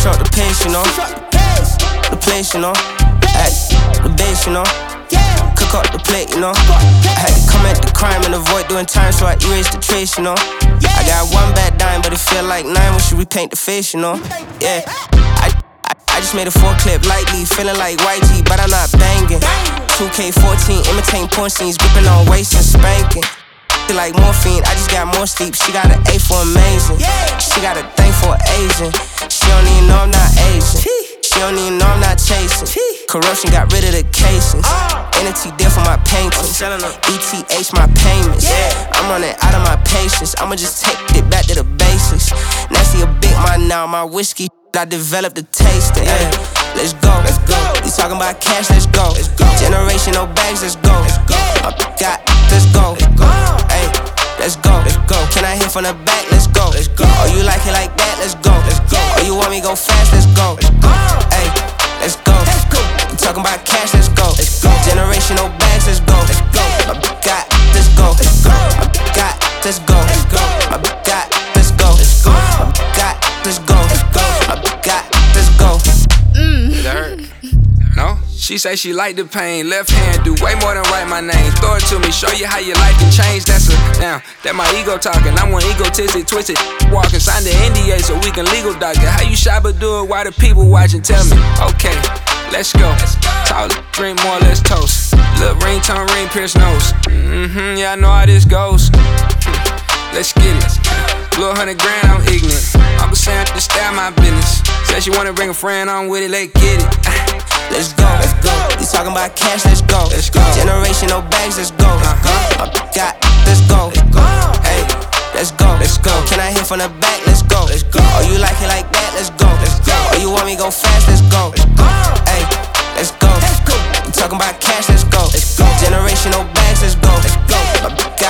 switch up the pace, you know. The place, you know. At the base, you know. Cook up the plate, you know. I had to come at the crime and avoid doing time, so I erased the trace, you know. I got one bad dime, but it feel like 9 when she repaint the face, you know. Yeah, I just made a 4-clip lightly, feeling like YG, but I'm not banging. 2K14, imitating porn scenes, gripping on waist and spanking. Feel like morphine, I just got more sleep. She got an A for amazing. She got a thing for Asian. She don't even know I'm not Asian. She don't even know I'm not chasing. Corruption got rid of the casings. Entity deal for my paintings. ETH my payments. I'm running out of my patience. I'ma just take it back to the basics. Nasty a big man now, my whiskey. I developed the taste. Let's go. You talking about cash? Let's go. Generation, no bags. Let's go. Let's go. Hey, let's go. Can I hit from the back? Let's go. Oh, you like it like that? Let's go. Oh, you want me go fast? Let's go. Hey, let's go. You talking about cash? Let's go. Generation, no bags. Let's go. Let's go. Let's go. Let's go. Let's go. Let's go. That hurt? No? She say she like the pain. Left hand do way more than write my name. Throw it to me, show you how your life can change. That's a damn, that my ego talking. I'm one egotistic, twisted walking. Sign the NDA so we can legal dock it. How you shy but do it while the people watching? Tell me, okay, let's go. Talk, drink more, let's toast. Little ringtone, ring, pierce nose. Yeah, I know how this goes. Let's get it. Little $100 grand, I'm ignorant. Uncle Sam just style my business. Said she wanna bring a friend on with it, let's get it. Let's go. You talking about cash? Let's go. Generation, no bags. Let's go. Let's go. Hey, let's go. Can I hit from the back? Let's go. Oh, you like it like that? Let's go. Oh, you want me go fast? Let's go. Hey, let's go. You talking about cash? Let's go. Generation, no bags. Let's go.